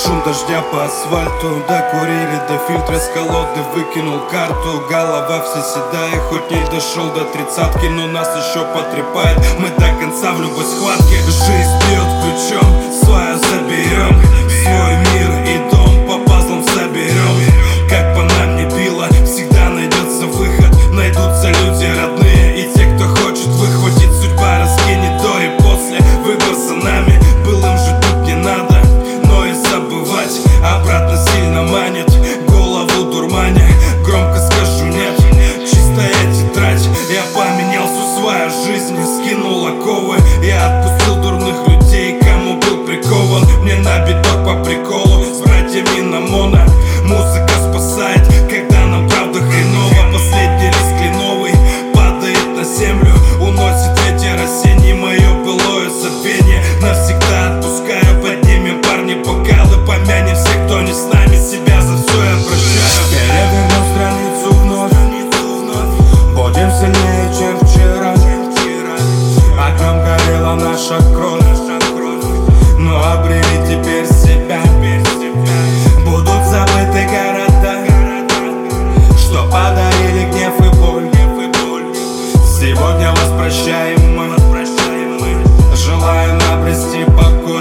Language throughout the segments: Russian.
Шум дождя по асфальту, докурили до фильтра с колоды, выкинул карту. Голова вся седая, хоть не дошел до тридцатки, но нас еще потрепает, мы до конца в любой схватке. Жизнь бьет ключом, свое заберем, свой мир и дом по пазлам соберем. Как по нам не било, всегда найдется выход, найдутся люди родные и те, кто хочет выхватить. Судьба раскинет до и после, выбор за нами, былым же тут не надо, но и забывать обратно сильно манит, голову дурманя. Громко скажу нет, чистая тетрадь. Я поменял всю свою жизнь, скинул оковы, я отпустил дурных людей, кому был прикован. Мне на биток по приколу с братьями на моно. Музыка спасает, когда нам правда хреново. Последний лист кленовый падает на землю, уносит ветер осенний мое былое забвение. Навсегда отпускаю, поднимем, парни, бокалы, помянем всех, кто не с нами, себя за все я прощаю. Перевернем страницу вновь, будем сильнее, чем вчера. Огнем горела наша кровь, но обрели теперь себя. Будут забыты города, что подарили гнев и боль. Сегодня вас прощаем мы, желаем обрести покой.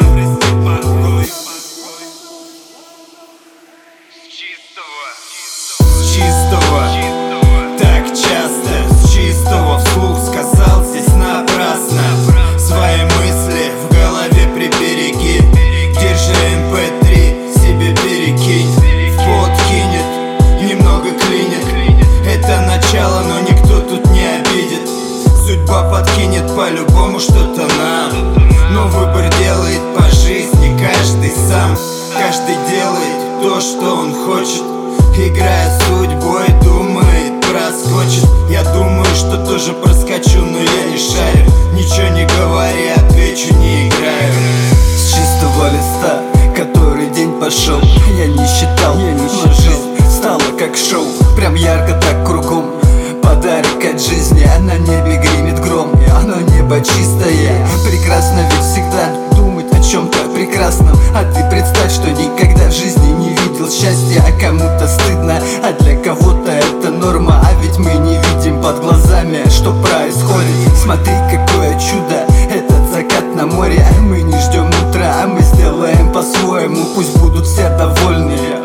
С чистого, так часто с чистого вслух сказал здесь напрасно. Свои мысли в голове прибереги, держи MP3, себе перекинь. В пот кинет, немного клинит, это начало, но никто тут не обидит. Судьба подкинет по-любому что-то нам, но выбор делает по жизни каждый сам. Каждый делает то, что он хочет, играя судьбой, думает, проскочит. Я думаю, что тоже проскочу, но я не шарю. Ничего не говоря, отвечу, не играю. С чистого листа, который день пошел, я не считал, но жизнь стала как шоу. Прям ярко так кругом, подарок от жизни, а на небе гремит гром. Оно небо чистое, прекрасно, ведь всегда думать о чем-то прекрасном. А ты представь, что никогда в жизни не видел счастья, а кому-то стыдно, а для кого-то это норма. А ведь мы не видим под глазами, что происходит. Смотри, какое чудо, этот закат на море. Мы не ждем утра, а мы сделаем по-своему, пусть будут все довольны.